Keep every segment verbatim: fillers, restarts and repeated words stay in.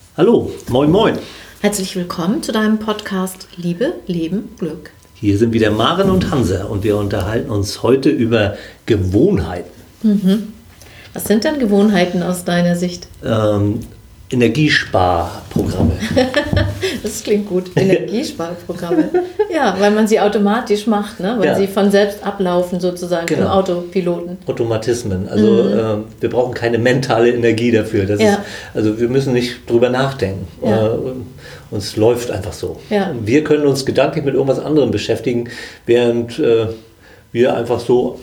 Hallo, moin moin. Herzlich willkommen zu deinem Podcast Liebe, Leben, Glück. Hier sind wieder Maren und Hansa und wir unterhalten uns heute über Gewohnheiten. Mhm. Was sind denn Gewohnheiten aus deiner Sicht? Ähm, Energiesparprogramme. Das klingt gut, Energiesparprogramme. Ja, weil man sie automatisch macht, ne? Weil Ja. sie von selbst ablaufen sozusagen, Genau. im Autopiloten. Automatismen. Also Mhm. ähm, wir brauchen keine mentale Energie dafür. Das Ja. ist, also wir müssen nicht drüber nachdenken. Ja. Äh, uns läuft einfach so. Ja. Wir können uns gedanklich mit irgendwas anderem beschäftigen, während äh, wir einfach so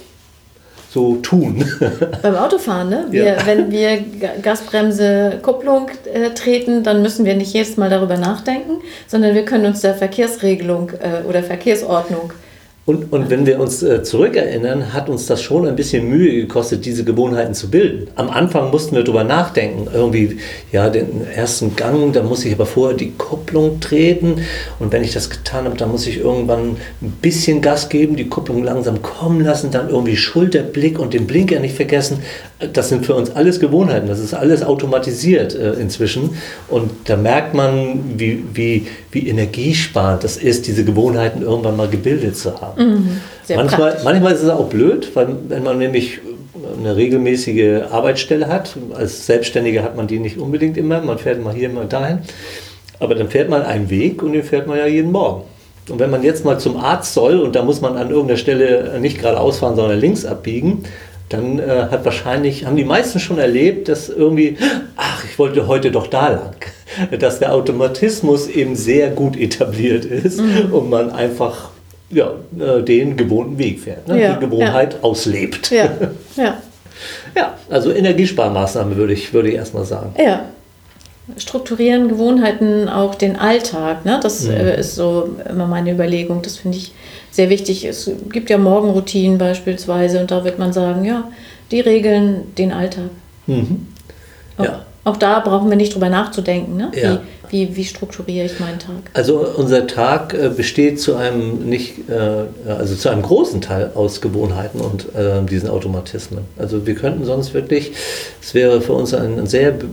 so tun. Beim Autofahren, ne? Wir, Ja. Wenn wir Ga- Gasbremse, Kupplung äh, treten, dann müssen wir nicht jedes Mal darüber nachdenken, sondern wir können uns der Verkehrsregelung äh, oder Verkehrsordnung. Und, und wenn wir uns äh, zurückerinnern, hat uns das schon ein bisschen Mühe gekostet, diese Gewohnheiten zu bilden. Am Anfang mussten wir darüber nachdenken, irgendwie, ja, den ersten Gang, da muss ich aber vorher die Kupplung treten und wenn ich das getan habe, dann muss ich irgendwann ein bisschen Gas geben, die Kupplung langsam kommen lassen, dann irgendwie Schulterblick und den Blinker nicht vergessen. Das sind für uns alles Gewohnheiten, das ist alles automatisiert äh, inzwischen und da merkt man, wie, wie, wie energiesparend das ist, diese Gewohnheiten irgendwann mal gebildet zu haben. Mhm. Sehr Manchmal, praktisch. manchmal ist es auch blöd, weil wenn man nämlich eine regelmäßige Arbeitsstelle hat, als Selbstständiger hat man die nicht unbedingt immer, man fährt mal hier, mal dahin, aber dann fährt man einen Weg und den fährt man ja jeden Morgen. Und wenn man jetzt mal zum Arzt soll und da muss man an irgendeiner Stelle nicht geradeaus fahren, sondern links abbiegen, dann äh, hat wahrscheinlich, haben die meisten schon erlebt, dass irgendwie, ach, ich wollte heute doch da lang, dass der Automatismus eben sehr gut etabliert ist Mhm. und man einfach ja, äh, den gewohnten Weg fährt, ne? Ja, die Gewohnheit auslebt. Ja, ja, Ja, also Energiesparmaßnahme würde ich, würde ich erstmal sagen. ja. Strukturieren Gewohnheiten auch den Alltag, ne? Das Mhm. äh, ist so immer meine Überlegung. Das finde ich sehr wichtig. Es gibt ja Morgenroutinen beispielsweise und da wird man sagen, ja, die regeln den Alltag. Mhm. Auch, Ja. auch da brauchen wir nicht drüber nachzudenken, ne? Ja. Wie, wie, wie strukturiere ich meinen Tag? Also unser Tag äh, besteht zu einem nicht, äh, also zu einem großen Teil aus Gewohnheiten und äh, diesen Automatismen. Also wir könnten sonst wirklich, es wäre für uns ein sehr, ähm,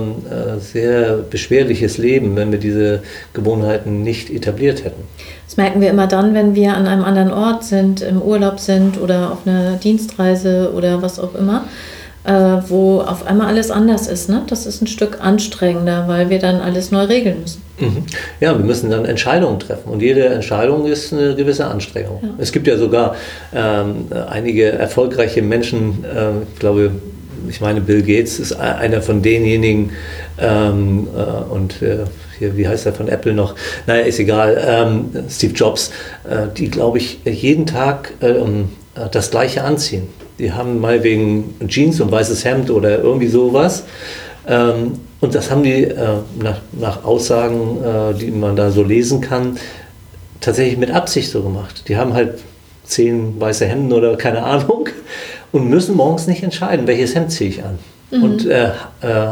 äh, sehr beschwerliches Leben, wenn wir diese Gewohnheiten nicht etabliert hätten. Das merken wir immer dann, wenn wir an einem anderen Ort sind, im Urlaub sind oder auf einer Dienstreise oder was auch immer, äh, wo auf einmal alles anders ist. Ne? Das ist ein Stück anstrengender, weil wir dann alles neu regeln müssen. Mhm. Ja, wir müssen dann Entscheidungen treffen und jede Entscheidung ist eine gewisse Anstrengung. Ja. Es gibt ja sogar ähm, einige erfolgreiche Menschen, äh, ich glaube, ich meine Bill Gates ist einer von denjenigen ähm, äh, und äh, hier, wie heißt er von Apple noch? Naja, ist egal, ähm, Steve Jobs, äh, die glaube ich jeden Tag ähm, das Gleiche anziehen. Die haben mal wegen Jeans und weißes Hemd oder irgendwie sowas. Ähm, und das haben die äh, nach, nach Aussagen, äh, die man da so lesen kann, tatsächlich mit Absicht so gemacht. Die haben halt zehn weiße Hemden oder keine Ahnung und müssen morgens nicht entscheiden, welches Hemd ziehe ich an. Mhm. Und äh, äh,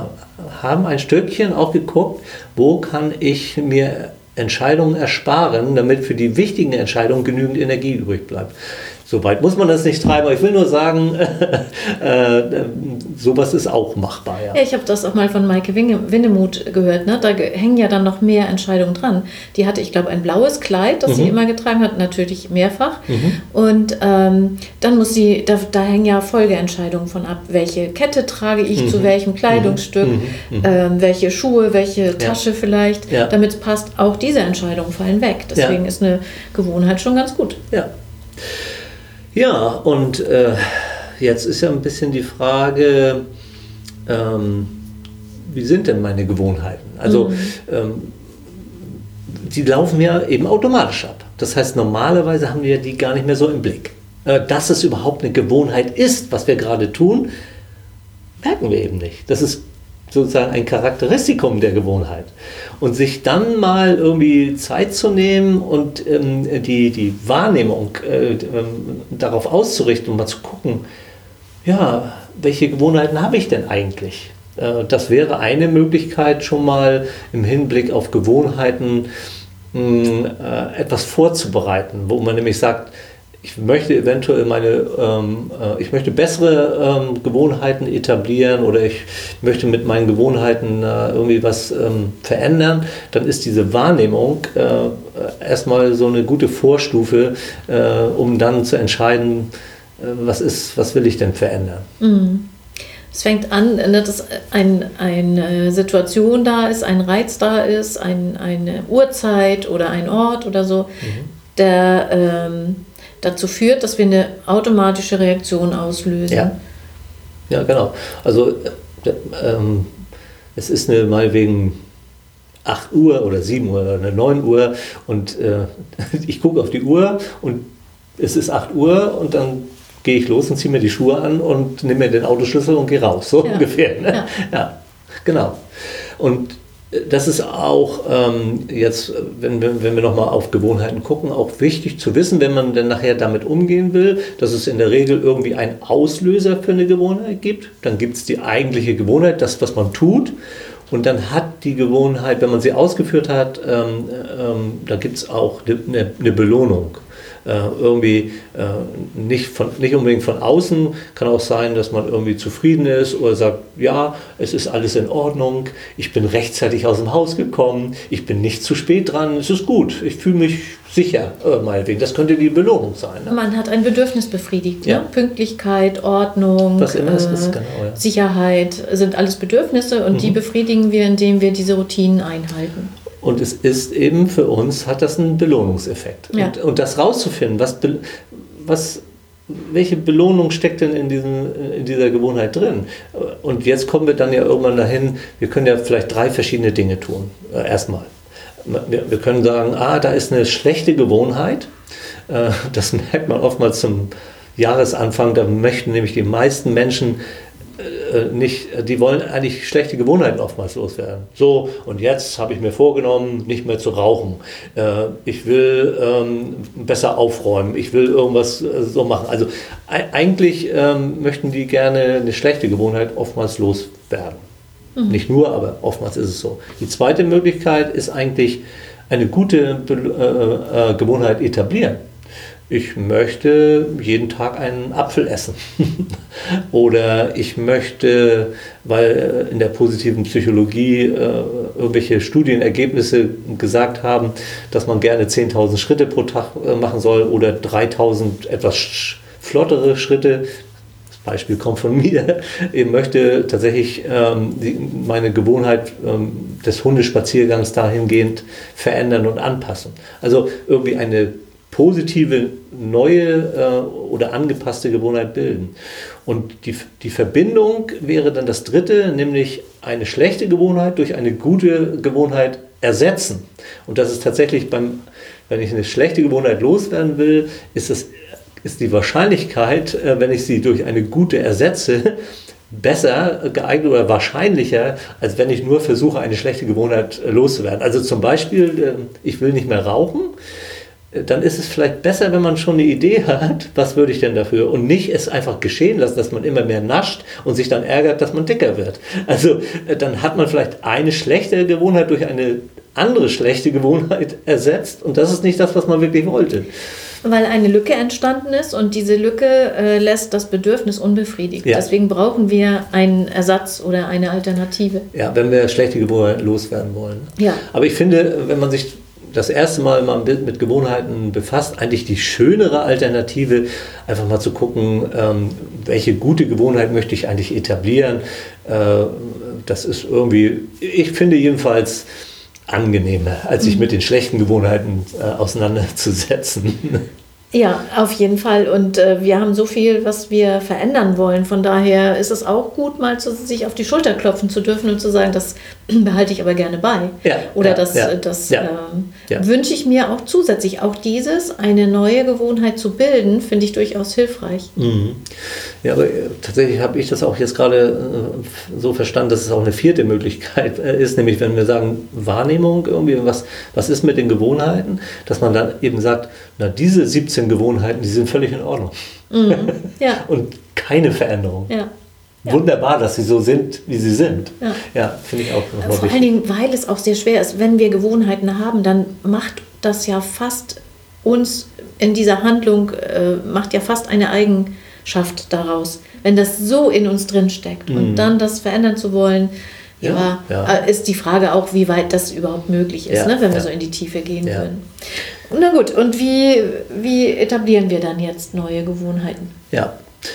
haben ein Stückchen auch geguckt, wo kann ich mir Entscheidungen ersparen, damit für die wichtigen Entscheidungen genügend Energie übrig bleibt. So weit muss man das nicht treiben, aber ich will nur sagen, äh, äh, sowas ist auch machbar. Ja. Ja, ich habe das auch mal von Maike Winge- Winnemuth gehört. Ne? Da ge- hängen ja dann noch mehr Entscheidungen dran. Die hatte, ich glaube, ein blaues Kleid, das Mhm. sie immer getragen hat, natürlich mehrfach. Mhm. Und ähm, dann muss sie, da, da hängen ja Folgeentscheidungen von ab. Welche Kette trage ich Mhm. zu welchem Kleidungsstück, Mhm. Mhm. ähm, welche Schuhe, welche Tasche vielleicht, Ja. damit es passt. Auch diese Entscheidungen fallen weg. Deswegen Ja. ist eine Gewohnheit schon ganz gut. Ja, ja und äh, jetzt ist ja ein bisschen die Frage, ähm, wie sind denn meine Gewohnheiten? Also Mhm. ähm, die laufen ja eben automatisch ab. Das heißt, normalerweise haben wir die gar nicht mehr so im Blick. Äh, dass es überhaupt eine Gewohnheit ist, was wir gerade tun, merken wir eben nicht. Das ist sozusagen ein Charakteristikum der Gewohnheit. Und sich dann mal irgendwie Zeit zu nehmen und ähm, die, die Wahrnehmung äh, ähm, darauf auszurichten und mal zu gucken, ja, welche Gewohnheiten habe ich denn eigentlich? Äh, das wäre eine Möglichkeit, schon mal im Hinblick auf Gewohnheiten mh, äh, etwas vorzubereiten, wo man nämlich sagt, ich möchte eventuell meine, ähm, äh, ich möchte bessere ähm, Gewohnheiten etablieren oder ich möchte mit meinen Gewohnheiten äh, irgendwie was ähm, verändern, dann ist diese Wahrnehmung äh, erstmal so eine gute Vorstufe, äh, um dann zu entscheiden, äh, was ist, was will ich denn verändern. Mhm. Es fängt an, dass ein, eine Situation da ist, ein Reiz da ist, ein, eine Uhrzeit oder ein Ort oder so, mhm. der ähm, dazu führt, dass wir eine automatische Reaktion auslösen. Ja, ja genau. Also ähm, es ist eine meinetwegen acht Uhr oder sieben Uhr oder neun Uhr und äh, ich gucke auf die Uhr und es ist acht Uhr und dann gehe ich los und ziehe mir die Schuhe an und nehme mir den Autoschlüssel und gehe raus, so ja. ungefähr. Ne? Ja. ja, genau. Und das ist auch ähm, jetzt, wenn wir, wenn wir nochmal auf Gewohnheiten gucken, auch wichtig zu wissen, wenn man dann nachher damit umgehen will, dass es in der Regel irgendwie einen Auslöser für eine Gewohnheit gibt. Dann gibt es die eigentliche Gewohnheit, das, was man tut. Und dann hat die Gewohnheit, wenn man sie ausgeführt hat, ähm, ähm, da gibt es auch eine, eine Belohnung. Äh, irgendwie äh, nicht, von, nicht unbedingt von außen, kann auch sein, dass man irgendwie zufrieden ist oder sagt, ja, es ist alles in Ordnung, ich bin rechtzeitig aus dem Haus gekommen, ich bin nicht zu spät dran, es ist gut, ich fühle mich sicher, äh, meinetwegen. Das könnte die Belohnung sein. Ne? Man hat ein Bedürfnis befriedigt. Ja. Ne? Pünktlichkeit, Ordnung, Was immer es äh, ist, genau, ja. Sicherheit sind alles Bedürfnisse und mhm. die befriedigen wir, indem wir diese Routinen einhalten. Und es ist eben für uns, hat das einen Belohnungseffekt. Ja. Und, und das rauszufinden, was, was, welche Belohnung steckt denn in, diesen, in dieser Gewohnheit drin? Und jetzt kommen wir dann ja irgendwann dahin, wir können ja vielleicht drei verschiedene Dinge tun. Äh, erstmal. Wir, wir können sagen, ah, da ist eine schlechte Gewohnheit. Äh, das merkt man oftmals zum Jahresanfang. Da möchten nämlich die meisten Menschen nicht, die wollen eigentlich schlechte Gewohnheiten oftmals loswerden. So, und jetzt habe ich mir vorgenommen, nicht mehr zu rauchen. Ich will ähm, besser aufräumen. Ich will irgendwas so machen. Also eigentlich ähm, möchten die gerne eine schlechte Gewohnheit oftmals loswerden. Mhm. Nicht nur, aber oftmals ist es so. Die zweite Möglichkeit ist eigentlich eine gute Be- äh, äh, Gewohnheit etablieren. Ich möchte jeden Tag einen Apfel essen. Oder ich möchte, weil in der positiven Psychologie äh, irgendwelche Studienergebnisse gesagt haben, dass man gerne zehntausend Schritte pro Tag äh, machen soll oder dreitausend etwas sch- flottere Schritte. Das Beispiel kommt von mir. Ich möchte tatsächlich ähm, die, meine Gewohnheit ähm, des Hundespaziergangs dahingehend verändern und anpassen. Also irgendwie eine positive, neue äh, oder angepasste Gewohnheit bilden. Und die, die Verbindung wäre dann das dritte, nämlich eine schlechte Gewohnheit durch eine gute Gewohnheit ersetzen. Und das ist tatsächlich beim, wenn ich eine schlechte Gewohnheit loswerden will, ist, das, ist die Wahrscheinlichkeit, äh, wenn ich sie durch eine gute ersetze, besser geeignet oder wahrscheinlicher, als wenn ich nur versuche, eine schlechte Gewohnheit äh, loszuwerden. Also zum Beispiel, äh, ich will nicht mehr rauchen, dann ist es vielleicht besser, wenn man schon eine Idee hat, was würde ich denn dafür, und nicht es einfach geschehen lassen, dass man immer mehr nascht und sich dann ärgert, dass man dicker wird. Also dann hat man vielleicht eine schlechte Gewohnheit durch eine andere schlechte Gewohnheit ersetzt und das ist nicht das, was man wirklich wollte. Weil eine Lücke entstanden ist und diese Lücke äh, lässt das Bedürfnis unbefriedigt. Ja. Deswegen brauchen wir einen Ersatz oder eine Alternative. Ja, wenn wir schlechte Gewohnheiten loswerden wollen. Ja. Aber ich finde, wenn man sich das erste Mal mal mit Gewohnheiten befasst, eigentlich die schönere Alternative, einfach mal zu gucken, ähm, welche gute Gewohnheit möchte ich eigentlich etablieren. Äh, das ist irgendwie, ich finde jedenfalls angenehmer, als sich mit den schlechten Gewohnheiten äh, auseinanderzusetzen. Ja, auf jeden Fall. Und äh, wir haben so viel, was wir verändern wollen. Von daher ist es auch gut, mal zu, sich auf die Schulter klopfen zu dürfen und zu sagen, das behalte ich aber gerne bei. Ja, Oder ja, das, ja, das ja, ähm, ja. wünsche ich mir auch zusätzlich. Auch dieses, eine neue Gewohnheit zu bilden, finde ich durchaus hilfreich. Mhm. Ja, aber tatsächlich habe ich das auch jetzt gerade äh, so verstanden, dass es auch eine vierte Möglichkeit äh, ist, nämlich wenn wir sagen Wahrnehmung, irgendwie, was, was ist mit den Gewohnheiten, dass man dann eben sagt, na diese siebzehn Gewohnheiten, die sind völlig in Ordnung. Mhm. Ja. Und keine Veränderung. Ja. Ja. Wunderbar, dass sie so sind, wie sie sind. Ja, ja finde ich auch nochmal Vor wichtig. allen Dingen, weil es auch sehr schwer ist, wenn wir Gewohnheiten haben, dann macht das ja fast uns in dieser Handlung, äh, macht ja fast eine Eigenschaft daraus. Wenn das so in uns drin steckt mhm. und dann das verändern zu wollen, ja, ja, ja. ist die Frage auch, wie weit das überhaupt möglich ist, ja, ne, wenn wir ja. so in die Tiefe gehen ja. würden. Na gut, und wie, wie etablieren wir dann jetzt neue Gewohnheiten? Ja,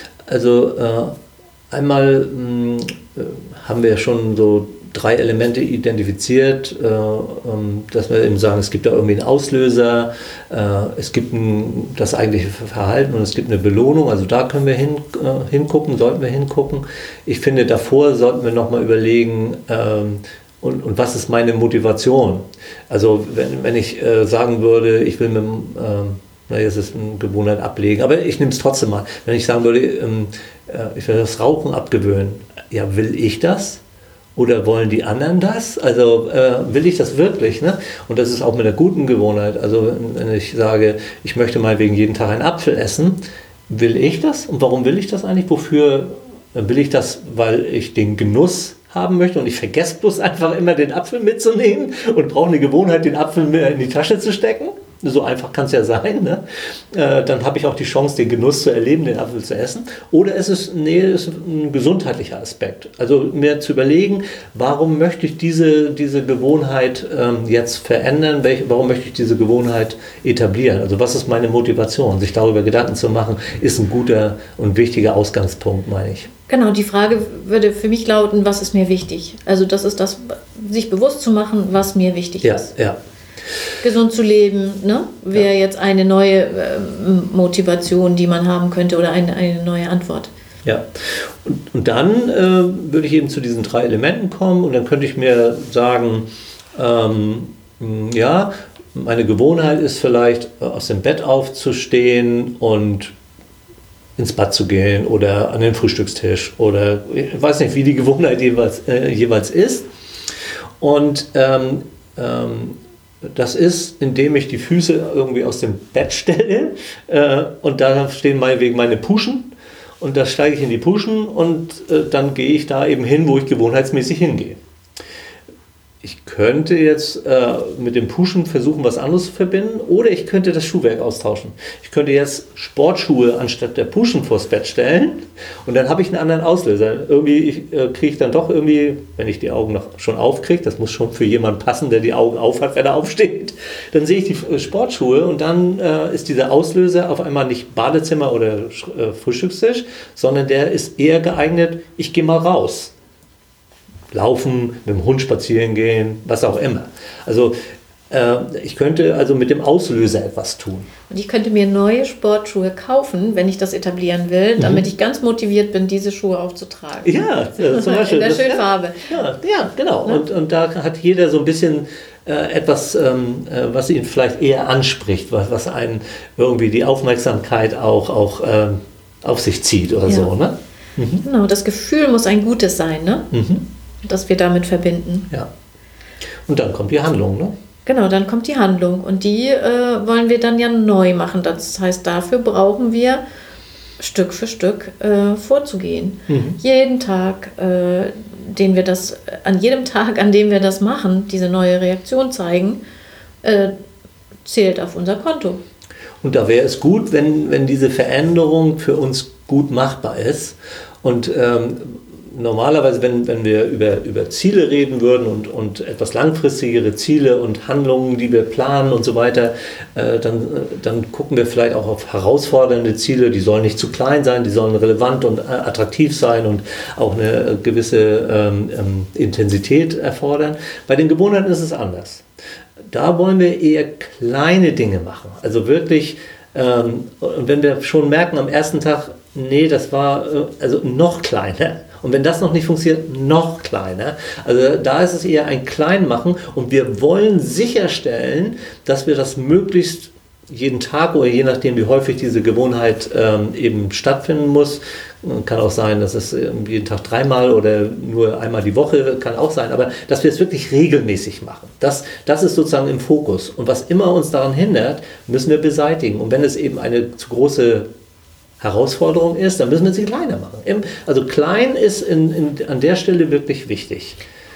also äh, einmal mh, haben wir schon so drei Elemente identifiziert, äh, ähm, dass wir eben sagen, es gibt da irgendwie einen Auslöser, äh, es gibt ein, das eigentliche Verhalten und es gibt eine Belohnung, also da können wir hin, äh, hingucken, sollten wir hingucken. Ich finde, davor sollten wir nochmal überlegen, ähm, und, und was ist meine Motivation? Also wenn, wenn ich äh, sagen würde, ich will mit dem, ähm, na, jetzt ist eine Gewohnheit ablegen, aber ich nehme es trotzdem mal. Wenn ich sagen würde, ähm, äh, ich will das Rauchen abgewöhnen, ja, will ich das? Oder wollen die anderen das? Also äh, will ich das wirklich? Ne? Und das ist auch mit einer guten Gewohnheit. Also wenn ich sage, ich möchte mal wegen jeden Tag einen Apfel essen, will ich das? Und warum will ich das eigentlich? Wofür will ich das? Weil ich den Genuss haben möchte und ich vergesse bloß einfach immer den Apfel mitzunehmen und brauche eine Gewohnheit, den Apfel mir in die Tasche zu stecken. So einfach kann es ja sein. Ne? Äh, dann habe ich auch die Chance, den Genuss zu erleben, den Apfel zu essen. Oder es ist, nee, es ist ein gesundheitlicher Aspekt. Also mir zu überlegen, warum möchte ich diese, diese Gewohnheit ähm, jetzt verändern? Welch, warum möchte ich diese Gewohnheit etablieren? Also was ist meine Motivation? Sich darüber Gedanken zu machen, ist ein guter und wichtiger Ausgangspunkt, meine ich. Genau, die Frage würde für mich lauten, was ist mir wichtig? Also das ist das, sich bewusst zu machen, was mir wichtig ja, ist. Ja. Gesund zu leben, ne? Wäre ja. jetzt eine neue äh, Motivation, die man haben könnte oder eine, eine neue Antwort. Ja, und, und dann äh, würde ich eben zu diesen drei Elementen kommen und dann könnte ich mir sagen, ähm, ja, meine Gewohnheit ist vielleicht aus dem Bett aufzustehen und ins Bad zu gehen oder an den Frühstückstisch oder ich weiß nicht, wie die Gewohnheit jeweils, äh, jeweils ist. Und ähm, ähm, das ist, indem ich die Füße irgendwie aus dem Bett stelle äh, und da stehen meinetwegen meine Puschen und da steige ich in die Puschen und äh, dann gehe ich da eben hin, wo ich gewohnheitsmäßig hingehe. Ich könnte jetzt äh, mit dem Pushen versuchen, was anderes zu verbinden oder ich könnte das Schuhwerk austauschen. Ich könnte jetzt Sportschuhe anstatt der Puschen vors Bett stellen und dann habe ich einen anderen Auslöser. Irgendwie äh, kriege ich dann doch irgendwie, wenn ich die Augen noch schon aufkriege, das muss schon für jemanden passen, der die Augen auf hat, wenn er aufsteht, dann sehe ich die äh, Sportschuhe und dann äh, ist dieser Auslöser auf einmal nicht Badezimmer oder äh, Frühstückstisch, sondern der ist eher geeignet, ich gehe mal raus. Laufen, mit dem Hund spazieren gehen, was auch immer. Also äh, ich könnte also mit dem Auslöser etwas tun. Und ich könnte mir neue Sportschuhe kaufen, wenn ich das etablieren will, damit mhm. ich ganz motiviert bin, diese Schuhe auch zu tragen. Ja, ja zum Beispiel. In der schönen Farbe. Ja, ja, genau. Ja? Und, und da hat jeder so ein bisschen äh, etwas, ähm, äh, was ihn vielleicht eher anspricht, was, was einen irgendwie die Aufmerksamkeit auch, auch ähm, auf sich zieht oder ja. so. Ne? Mhm. Genau, das Gefühl muss ein gutes sein, ne? Mhm. Das wir damit verbinden. Ja. Und dann kommt die Handlung, ne? Genau, dann kommt die Handlung und die äh, wollen wir dann ja neu machen. Das heißt, dafür brauchen wir Stück für Stück äh, vorzugehen. Mhm. Jeden Tag, äh, den wir das, an jedem Tag, an dem wir das machen, diese neue Reaktion zeigen, äh, zählt auf unser Konto. Und da wäre es gut, wenn, wenn diese Veränderung für uns gut machbar ist und ähm, normalerweise, wenn, wenn wir über, über Ziele reden würden und, und etwas langfristigere Ziele und Handlungen, die wir planen und so weiter, äh, dann, dann gucken wir vielleicht auch auf herausfordernde Ziele. Die sollen nicht zu klein sein, die sollen relevant und attraktiv sein und auch eine gewisse ähm, ähm, Intensität erfordern. Bei den Gewohnheiten ist es anders. Da wollen wir eher kleine Dinge machen. Also wirklich, ähm, und wenn wir schon merken am ersten Tag, nee, das war äh, also noch kleiner. Und wenn das noch nicht funktioniert, noch kleiner. Also da ist es eher ein Kleinmachen und wir wollen sicherstellen, dass wir das möglichst jeden Tag oder je nachdem, wie häufig diese Gewohnheit ähm, eben stattfinden muss. Kann auch sein, dass es jeden Tag dreimal oder nur einmal die Woche, kann auch sein, aber dass wir es wirklich regelmäßig machen. Das, das ist sozusagen im Fokus. Und was immer uns daran hindert, müssen wir beseitigen. Und wenn es eben eine zu große Herausforderung ist, dann müssen wir sie kleiner machen. Also klein ist in, in, an der Stelle wirklich wichtig.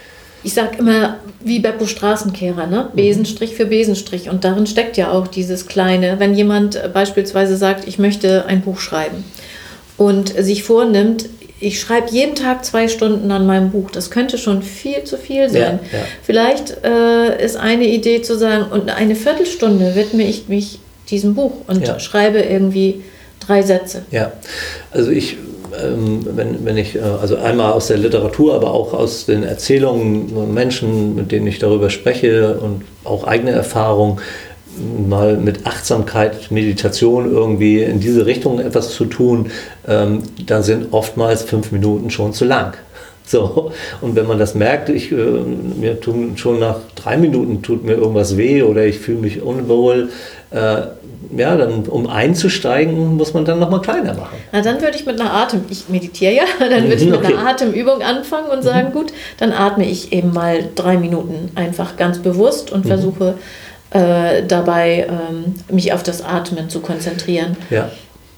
ich sage immer, wie Beppo Straßenkehrer, ne? Besenstrich für Besenstrich. Und darin steckt ja auch dieses Kleine. Wenn jemand beispielsweise sagt, ich möchte ein Buch schreiben und sich vornimmt, ich schreibe jeden Tag zwei Stunden an meinem Buch. Das könnte schon viel zu viel sein. Ja, ja. Vielleicht äh, ist eine Idee zu sagen, und eine Viertelstunde widme ich mich diesem Buch und ja. schreibe irgendwie drei Sätze. Ja, also ich, ähm, wenn, wenn ich, äh, also einmal aus der Literatur, aber auch aus den Erzählungen von Menschen, mit denen ich darüber spreche und auch eigene Erfahrungen, mal mit Achtsamkeit, Meditation irgendwie in diese Richtung etwas zu tun, ähm, da sind oftmals fünf Minuten schon zu lang. So, und wenn man das merkt, ich, äh, mir tun schon nach drei Minuten tut mir irgendwas weh oder ich fühle mich unwohl, äh, ja, dann um einzusteigen, muss man dann nochmal kleiner machen. Na, dann würde ich mit einer Atem, ich meditiere ja, dann würde ich mit okay. einer Atemübung anfangen und sagen, mhm. gut, dann atme ich eben mal drei Minuten einfach ganz bewusst und mhm. versuche äh, dabei ähm, mich auf das Atmen zu konzentrieren. Ja.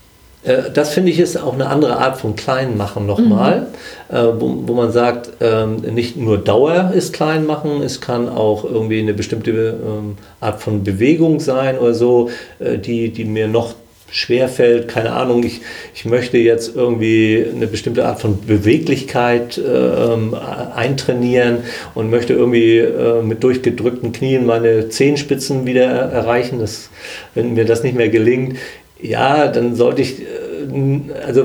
Das finde ich ist auch eine andere Art von Kleinmachen nochmal, mhm. äh, wo, wo man sagt, ähm, nicht nur Dauer ist Kleinmachen, es kann auch irgendwie eine bestimmte ähm, Art von Bewegung sein oder so, äh, die, die mir noch schwer fällt, keine Ahnung, ich, ich möchte jetzt irgendwie eine bestimmte Art von Beweglichkeit äh, eintrainieren und möchte irgendwie äh, mit durchgedrückten Knien meine Zehenspitzen wieder erreichen, das, wenn mir das nicht mehr gelingt, ja, dann sollte ich, also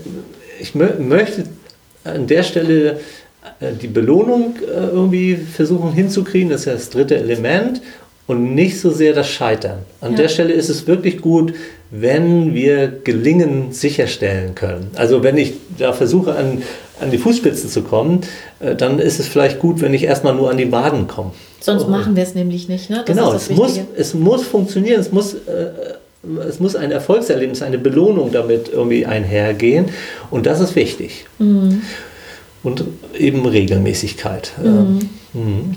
ich möchte an der Stelle die Belohnung irgendwie versuchen hinzukriegen, das ist ja das dritte Element, und nicht so sehr das Scheitern. An ja. der Stelle ist es wirklich gut, wenn wir Gelingen sicherstellen können. Also wenn ich da versuche, an, an die Fußspitzen zu kommen, dann ist es vielleicht gut, wenn ich erstmal nur an die Waden komme. Sonst oh. machen wir es nämlich nicht, ne? Das genau, ist das es, muss, es muss funktionieren, es muss... Äh, Es muss ein Erfolgserlebnis, eine Belohnung damit irgendwie einhergehen und das ist wichtig. Mhm. Und eben Regelmäßigkeit. Mhm. Mhm.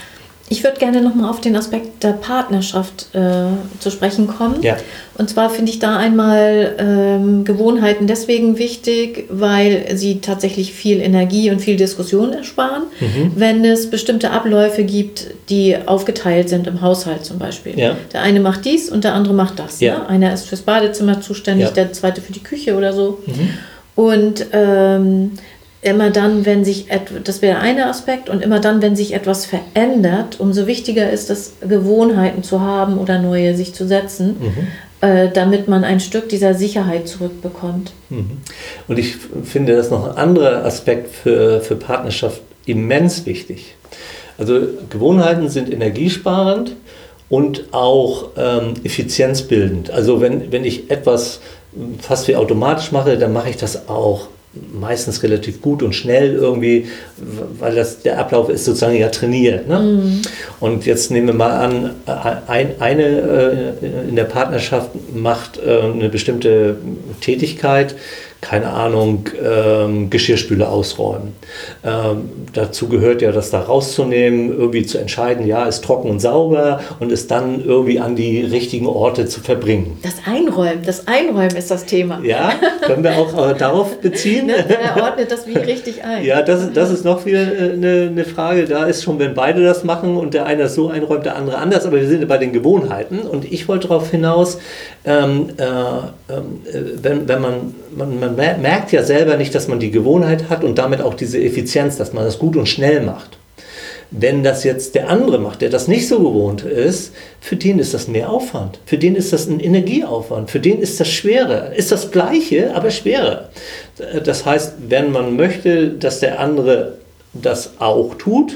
Ich würde gerne nochmal auf den Aspekt der Partnerschaft äh, zu sprechen kommen. Ja. Und zwar finde ich da einmal ähm, Gewohnheiten deswegen wichtig, weil sie tatsächlich viel Energie und viel Diskussion ersparen, mhm. wenn es bestimmte Abläufe gibt, die aufgeteilt sind im Haushalt zum Beispiel. Ja. Der eine macht dies und der andere macht das. Ja. Ne? Einer ist fürs Badezimmer zuständig, ja. der zweite für die Küche oder so. Mhm. Und ähm, immer dann, wenn sich etwas, das wäre ein Aspekt, und immer dann, wenn sich etwas verändert, umso wichtiger ist es, Gewohnheiten zu haben oder neue sich zu setzen, mhm. äh, damit man ein Stück dieser Sicherheit zurückbekommt. Mhm. Und ich finde, das ist noch ein anderer Aspekt für, für Partnerschaft immens wichtig. Also Gewohnheiten sind energiesparend und auch ähm, effizienzbildend. Also wenn, wenn ich etwas fast wie automatisch mache, dann mache ich das auch meistens relativ gut und schnell irgendwie, weil das, der Ablauf ist sozusagen ja trainiert. Ne? Mm. Und jetzt nehmen wir mal an, ein, eine äh, in der Partnerschaft macht äh, eine bestimmte Tätigkeit, keine Ahnung, ähm, Geschirrspüle ausräumen. Ähm, dazu gehört ja, das da rauszunehmen, irgendwie zu entscheiden, ja, ist trocken und sauber und es dann irgendwie an die richtigen Orte zu verbringen. Das Einräumen, das Einräumen ist das Thema. Ja, können wir auch äh, darauf beziehen. Ne, wer ordnet das wie richtig ein? Ja, das, das ist noch wieder eine, eine Frage. Da ist schon, wenn beide das machen und der eine das so einräumt, der andere anders, aber wir sind bei den Gewohnheiten und ich wollte darauf hinaus, ähm, äh, äh, wenn, wenn man, man, man merkt ja selber nicht, dass man die Gewohnheit hat und damit auch diese Effizienz, dass man das gut und schnell macht. Wenn das jetzt der andere macht, der das nicht so gewohnt ist, für den ist das mehr Aufwand. Für den ist das ein Energieaufwand. Für den ist das schwerer. Ist das Gleiche, aber schwerer. Das heißt, wenn man möchte, dass der andere das auch tut,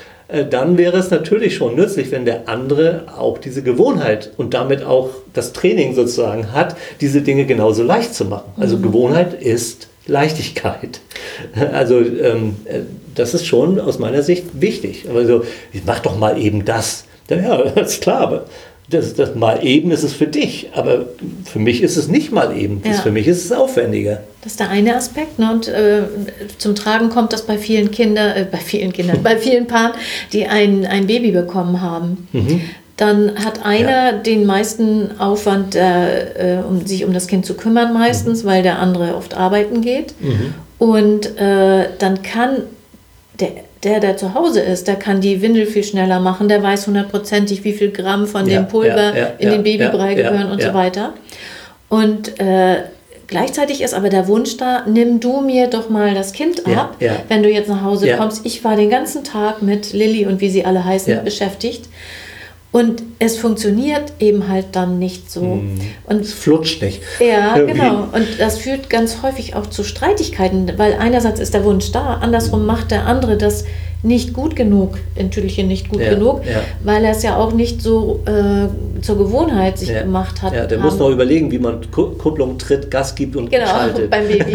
dann wäre es natürlich schon nützlich, wenn der andere auch diese Gewohnheit und damit auch das Training sozusagen hat, diese Dinge genauso leicht zu machen. Also mhm. Gewohnheit ist Leichtigkeit. Also ähm, das ist schon aus meiner Sicht wichtig. Also ich mach doch mal eben das. Ja, das ist klar, aber das, das mal eben ist es für dich, aber für mich ist es nicht mal eben. Ja. Für mich ist es aufwendiger. Das ist der eine Aspekt, ne? Und äh, zum Tragen kommt das bei vielen Kindern, äh, bei vielen Kindern, bei vielen Paaren, die ein, ein Baby bekommen haben. Mhm. Dann hat einer ja. den meisten Aufwand, äh, um sich um das Kind zu kümmern meistens, mhm. weil der andere oft arbeiten geht. Mhm. Und äh, dann kann der, der, der zu Hause ist, der kann die Windel viel schneller machen, der weiß hundertprozentig, wie viel Gramm von ja, dem Pulver ja, ja, in ja, den Babybrei ja, gehören ja, und ja. so weiter. Und äh, gleichzeitig ist aber der Wunsch da, nimm du mir doch mal das Kind Ja, ab, ja. wenn du jetzt nach Hause Ja. kommst. Ich war den ganzen Tag mit Lilly und wie sie alle heißen Ja. beschäftigt. Und es funktioniert eben halt dann nicht so. Mhm. Und Es flutscht nicht. ja, Irgendwie. genau. Und das führt ganz häufig auch zu Streitigkeiten, weil einerseits ist der Wunsch da, andersrum macht der andere das nicht gut genug, in Tüdelchen nicht gut Ja, genug, ja. weil er es ja auch nicht so äh, zur Gewohnheit sich Ja. gemacht hat. Ja, der haben. muss noch überlegen, wie man Ku- Kupplung tritt, Gas gibt und Genau, schaltet. beim Baby.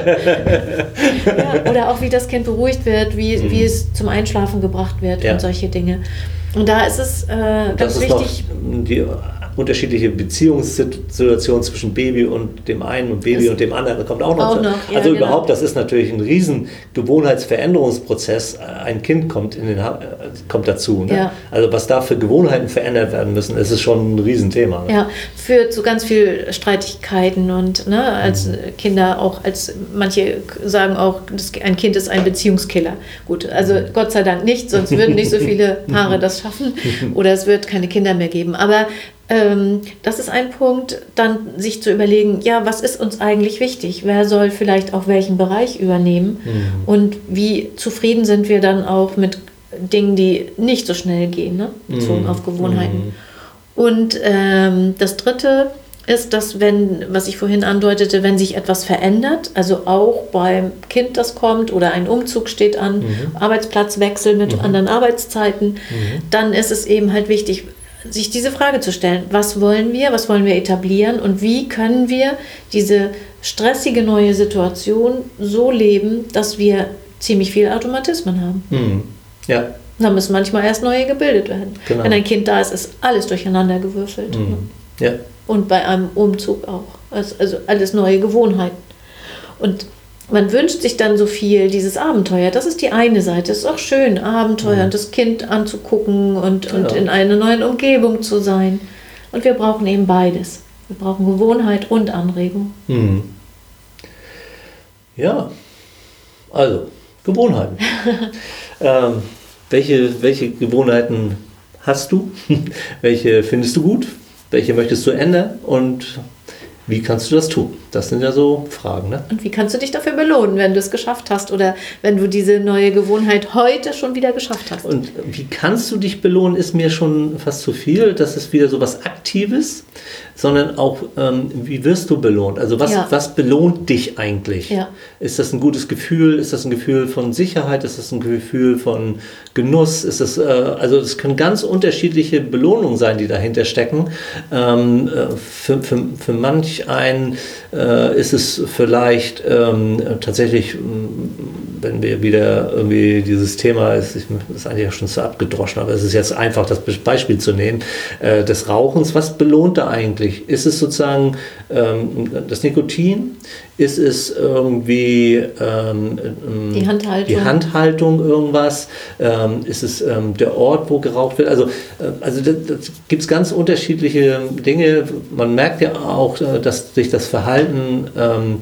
Ja, oder auch wie das Kind beruhigt wird, wie, Mhm. wie es zum Einschlafen gebracht wird Ja. und solche Dinge. Und da ist es äh, ganz Das ist wichtig. noch die unterschiedliche Beziehungssituation zwischen Baby und dem einen und Baby Das und dem anderen. Das kommt auch noch. auch zu. noch, ja, also genau. überhaupt, das ist natürlich ein riesen Gewohnheitsveränderungsprozess. Ein Kind kommt, in den, Ha- äh, kommt dazu. Ne? Ja. Also was da für Gewohnheiten verändert werden müssen, ist es schon ein Riesenthema. Ne? Ja, führt zu ganz viel Streitigkeiten und ne, als Kinder auch, als manche sagen auch, das, ein Kind ist ein Beziehungskiller. Gut, also Gott sei Dank nicht, sonst würden nicht so viele Paare das schaffen oder es wird keine Kinder mehr geben. Aber ähm, das ist ein Punkt, dann sich zu überlegen, ja, was ist uns eigentlich wichtig? Wer soll vielleicht auch welchen Bereich übernehmen? Mhm. Und wie zufrieden sind wir dann auch mit Dingen, die nicht so schnell gehen, ne? bezogen Mhm. auf Gewohnheiten. Mhm. Und ähm, das Dritte ist, dass wenn, was ich vorhin andeutete, wenn sich etwas verändert, also auch beim Kind, das kommt oder ein Umzug steht an, Mhm. Arbeitsplatzwechsel mit Mhm. anderen Arbeitszeiten, Mhm. dann ist es eben halt wichtig, sich diese Frage zu stellen, was wollen wir, was wollen wir etablieren und wie können wir diese stressige neue Situation so leben, dass wir ziemlich viele Automatismen haben. Mhm. Ja. Da müssen manchmal erst neue gebildet werden. Genau. Wenn ein Kind da ist, ist alles durcheinander gewürfelt. Mhm. Ja. Und bei einem Umzug auch. Also also alles neue Gewohnheiten. Und man wünscht sich dann so viel, dieses Abenteuer. Das ist die eine Seite. Es ist auch schön, Abenteuer Mhm. und das Kind anzugucken und, und Genau. in einer neuen Umgebung zu sein. Und wir brauchen eben beides. Wir brauchen Gewohnheit und Anregung. Mhm. Ja, also Gewohnheiten. ähm, welche, welche Gewohnheiten hast du? Welche findest du gut? Welche möchtest du ändern? Und wie kannst du das tun? Das sind ja so Fragen, ne? Und wie kannst du dich dafür belohnen, wenn du es geschafft hast oder wenn du diese neue Gewohnheit heute schon wieder geschafft hast? Und wie kannst du dich belohnen, ist mir schon fast zu viel. Das ist wieder so was Aktives, sondern auch, ähm, wie wirst du belohnt? Also was, Ja. was belohnt dich eigentlich? Ja. Ist das ein gutes Gefühl? Ist das ein Gefühl von Sicherheit? Ist das ein Gefühl von Genuss? Ist das, äh, also es können ganz unterschiedliche Belohnungen sein, die dahinter stecken. Ähm, äh, für, für, für manch einen äh, ist es vielleicht ähm, tatsächlich, mh, wenn wir wieder irgendwie dieses Thema, ist, ist eigentlich auch schon zu abgedroschen, aber es ist jetzt einfach, das Beispiel zu nehmen, äh, des Rauchens. Was belohnt da eigentlich? Ist es sozusagen ähm, das Nikotin? Ist es irgendwie ähm, Die Handhaltung. die Handhaltung irgendwas? Ähm, ist es ähm, der Ort, wo geraucht wird? Also, äh, also da, da gibt es ganz unterschiedliche Dinge. Man merkt ja auch, äh, dass sich das Verhalten ähm,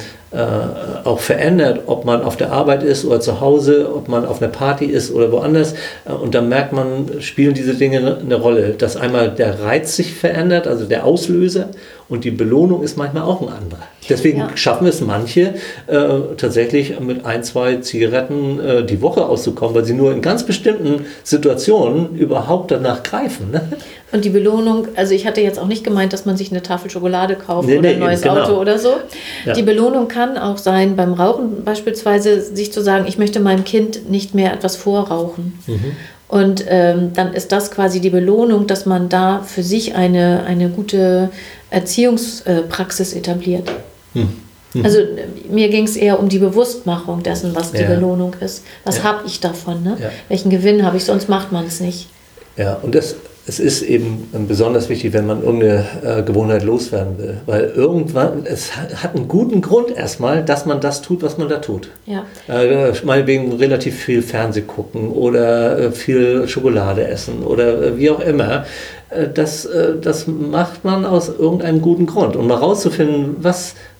äh, auch verändert, ob man auf der Arbeit ist oder zu Hause, ob man auf einer Party ist oder woanders. Äh, und dann merkt man, spielen diese Dinge eine Rolle, dass einmal der Reiz sich verändert, also der Auslöser, und die Belohnung ist manchmal auch ein anderer. Deswegen Ja. schaffen es manche äh, tatsächlich mit ein, zwei Zigaretten äh, die Woche auszukommen, weil sie nur in ganz bestimmten Situationen überhaupt danach greifen. Ne? Und die Belohnung, also ich hatte jetzt auch nicht gemeint, dass man sich eine Tafel Schokolade kauft Nee, oder nee, ein neues genau. Auto oder so. Ja. Die Belohnung kann auch sein, beim Rauchen beispielsweise, sich zu sagen, ich möchte meinem Kind nicht mehr etwas vorrauchen. Mhm. Und ähm, dann ist das quasi die Belohnung, dass man da für sich eine, eine gute Erziehungspraxis etabliert. Hm. Also äh, mir ging es eher um die Bewusstmachung dessen, was die Ja. Belohnung ist. Was Ja. habe ich davon? Ne? Ja. Welchen Gewinn habe ich? Sonst macht man es nicht. Ja, und das, es ist eben besonders wichtig, wenn man irgendeine äh, Gewohnheit loswerden will. Weil irgendwann, es hat einen guten Grund erstmal, dass man das tut, was man da tut. Ja. Äh, meinetwegen relativ viel Fernseh gucken oder äh, viel Schokolade essen oder äh, wie auch immer. Äh, das, äh, das macht man aus irgendeinem guten Grund. Und mal rauszufinden, was,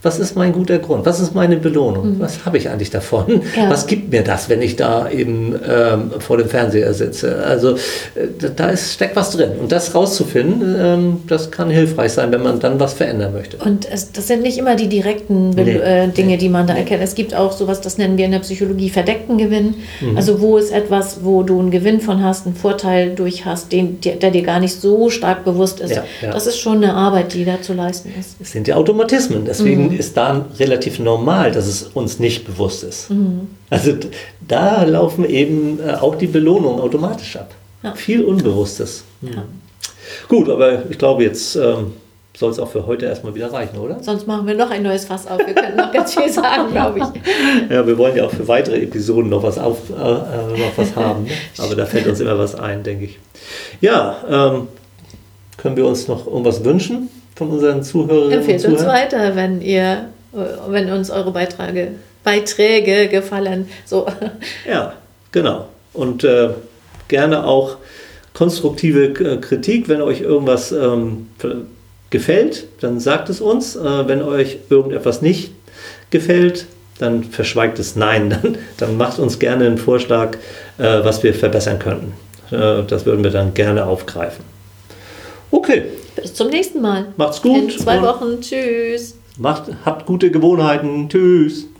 Was ist mein guter Grund? Was ist meine Belohnung? Mhm. Was habe ich eigentlich davon? Ja. Was gibt mir das, wenn ich da eben ähm, vor dem Fernseher sitze? Also äh, da ist, steckt was drin. Und das rauszufinden, ähm, das kann hilfreich sein, wenn man dann was verändern möchte. Und es, das sind nicht immer die direkten Be- nee. äh, Dinge, die man da erkennt. Es gibt auch sowas, das nennen wir in der Psychologie verdeckten Gewinn. Mhm. Also wo ist etwas, wo du einen Gewinn von hast, einen Vorteil durch hast, den, der, der dir gar nicht so stark bewusst ist. Ja, ja. Das ist schon eine Arbeit, die da zu leisten ist. Es sind ja Automatismen. Deswegen mhm. ist da relativ normal, dass es uns nicht bewusst ist. Mhm. Also da laufen eben auch die Belohnungen automatisch ab. Ja. Viel Unbewusstes. Mhm. Ja. Gut, aber ich glaube, jetzt ähm, soll es auch für heute erstmal wieder reichen, oder? Sonst machen wir noch ein neues Fass auf. Wir können noch ganz viel sagen, glaube ich. Ja, wir wollen ja auch für weitere Episoden noch was, auf, äh, noch was haben. Ne? Aber da fällt uns immer was ein, denke ich. Ja, ähm, können wir uns noch irgendwas wünschen von unseren Zuhörerinnen Empfehlt und Zuhörern? uns weiter, wenn ihr, wenn uns eure Beiträge, Beiträge gefallen. So. Ja, genau. Und äh, gerne auch konstruktive äh, Kritik, wenn euch irgendwas ähm, gefällt, dann sagt es uns. Äh, wenn euch irgendetwas nicht gefällt, dann verschweigt es Nein. Dann, dann macht uns gerne einen Vorschlag, äh, was wir verbessern könnten. Äh, das würden wir dann gerne aufgreifen. Okay. Bis zum nächsten Mal. Macht's gut. In zwei Wochen. Tschüss. Macht, habt gute Gewohnheiten. Tschüss.